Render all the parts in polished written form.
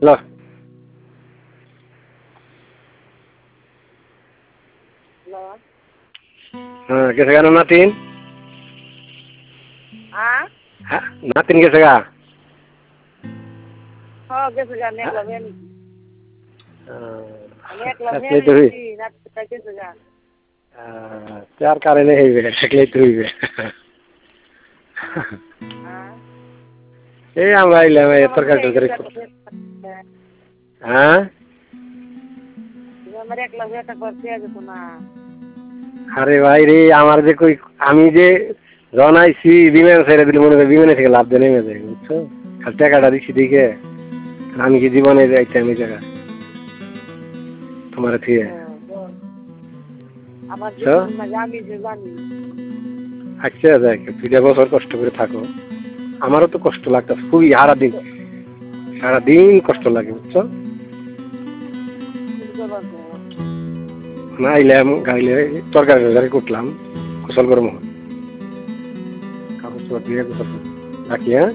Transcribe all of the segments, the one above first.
লো হ্যাঁ গেছে কেন নাতিন হ্যাঁ নাতিন গেছে গা চার কারণে হইবে থাকলেই তো হইবে এই আমরা আইলাম তরকারি টরকারি হ্যাঁ আরে ভাই রে আমার যে কই আমি যে যখন আইসি বিমান ছেড়ে দিলে মনে করি বিমানে থেকে লাভ দিয়ে নেমে যায় বুঝছো খালি টাকাটা দিচ্ছি দিকে আমি কি জীবনে যাইতাম এই জায়গা তোমার থেকে আচ্ছা দেখ 2 বছর কষ্ট করে থাকো আমারও তো কষ্ট লাগতো খুবই সারাদিন কষ্ট লাগে বুঝছো না আইলাম গাইলে তরকারি কুটলাম গোসল করবো কাপড় চোপড় দিয়ে গোসল করবো রাখি হ্যাঁ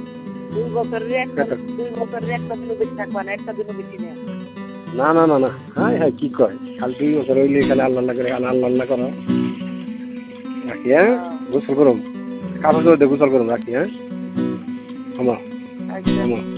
না না না না হ্যাঁ হ্যাঁ কি কয় খালি 2 বছর হইলে খালি আল্লাহ করে আল্লাহ করো রাখি হ্যাঁ গোসল করুম কাপড় চোপড় দিয়ে গোসল করুম রাখি হ্যাঁ